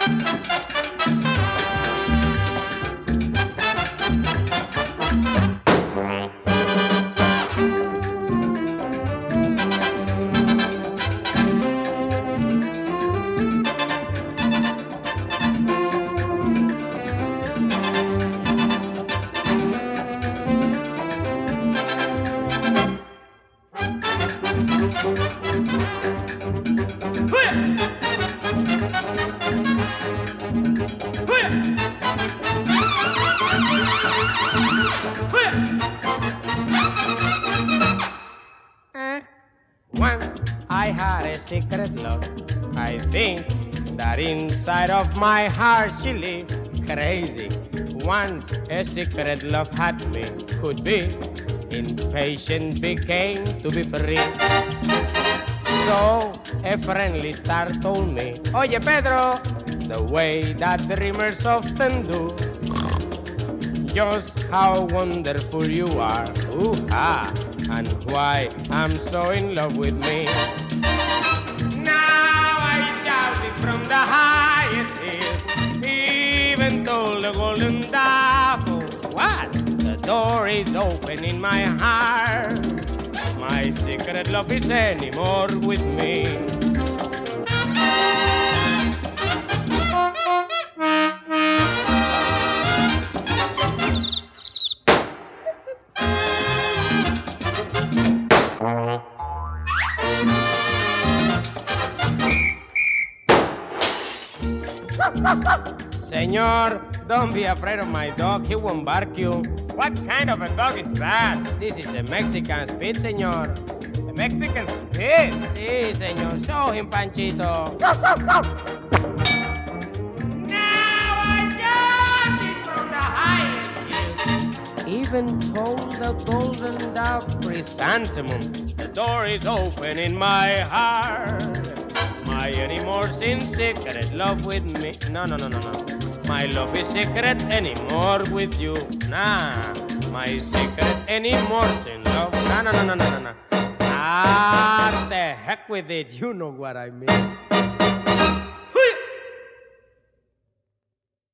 Once I had a secret love. I think that inside of my heart she lived crazy. Once a secret love had me, could be. Impatient became to be free. So a friendly star told me, Oye Pedro, the way that dreamers often do, just how wonderful you are, ooh-ha, and why I'm so in love with me. Now I shouted from the highest hill, even told the golden dove, what? The door is open in my heart. My secret love is anymore with me. Senor, don't be afraid of my dog. He won't bark you. What kind of a dog is that? This is a Mexican Spitz, senor. A Mexican Spitz? Sí, señor. Show him, Panchito. Now I shout it from the highest hill. Even told the golden dove chrysanthemum, the door is open in my heart. My anymore in secret love with me. No. My love is secret anymore with you. Nah. My secret anymore in love. No. Ah, the heck with it. You know what I mean.